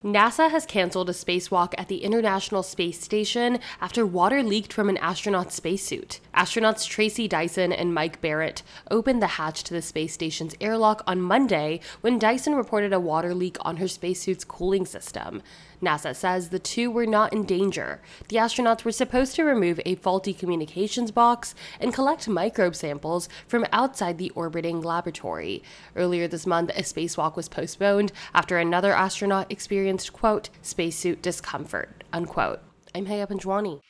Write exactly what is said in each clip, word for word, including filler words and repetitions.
NASA has canceled a spacewalk at the International Space Station after water leaked from an astronaut's spacesuit. Astronauts Tracy Dyson and Mike Barrett opened the hatch to the space station's airlock on Monday when Dyson reported a water leak on her spacesuit's cooling system. NASA says the two were not in danger. The astronauts were supposed to remove a faulty communications box and collect microbe samples from outside the orbiting laboratory. Earlier this month, a spacewalk was postponed after another astronaut experienced, quote, spacesuit discomfort, unquote. I'm Haya Panjwani.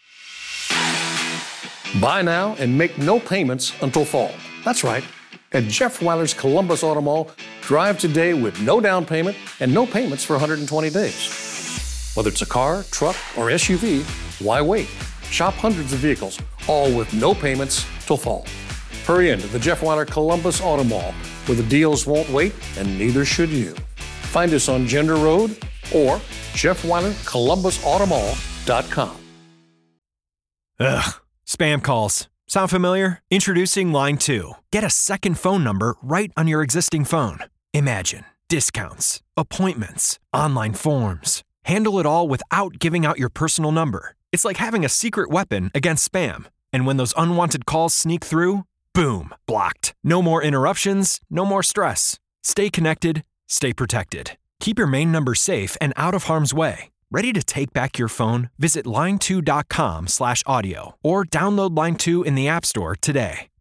Buy now and make no payments until fall. That's right. At Jeff Weiler's Columbus Auto Mall, drive today with no down payment and no payments for one hundred twenty days. Whether it's a car, truck, or S U V, why wait? Shop hundreds of vehicles, all with no payments till fall. Hurry into the Jeff Weiler Columbus Auto Mall, where the deals won't wait, and neither should you. Find us on Gender Road or Jeff Weiler Columbus Auto Mall dot com. Ugh, spam calls. Sound familiar? Introducing Line two. Get a second phone number right on your existing phone. Imagine discounts, appointments, online forms. Handle it all without giving out your personal number. It's like having a secret weapon against spam. And when those unwanted calls sneak through, boom, blocked. No more interruptions, no more stress. Stay connected, stay protected. Keep your main number safe and out of harm's way. Ready to take back your phone? Visit line two dot com slash audio or download Line two in the App Store today.